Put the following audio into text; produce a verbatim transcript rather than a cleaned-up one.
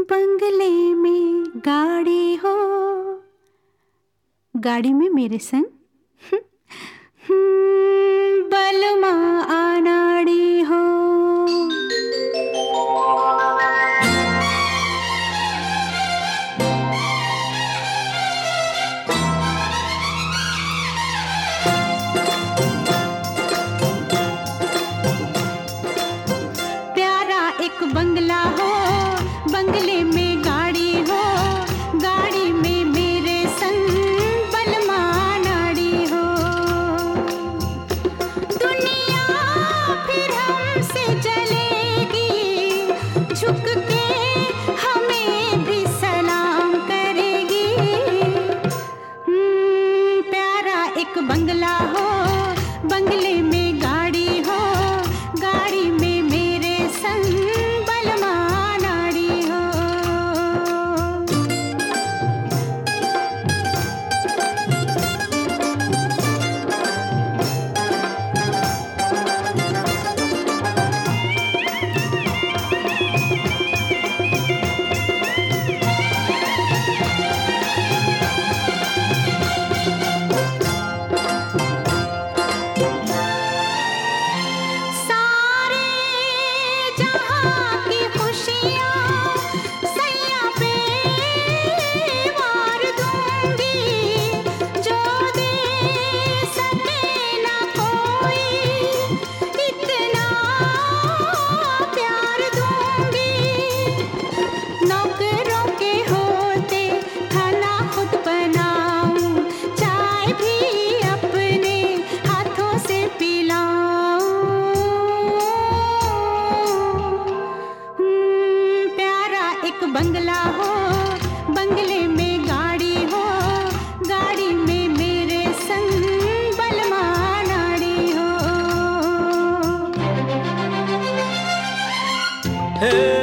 बंगले में गाड़ी हो, गाड़ी में मेरे संग बलमा आनाड़ी हो। प्यारा एक बंगला हो, बंगले में गाड़ी हो, गाड़ी में मेरे संग बलमा नाड़ी हो। दुनिया फिर हमसे जलेगी, झुक के हमें भी सलाम करेगी। हम्म, प्यारा एक बंगला हो, बंगले में गाड़ी हो, गाड़ी में मेरे संग बलमा नाड़ी हो। सारे जहां की खुशियां सैया पे वार दूंगी, जो दे सके ना कोई इतना प्यार दूंगी। नौकरों के होते खाना खुद बनाऊं, चाय भी अपने हाथों से पिलाऊं। हम्म, प्यारा एक बंगला हो, बंगले में गाड़ी हो, गाड़ी में मेरे संग बलमा नाड़ी हो। हे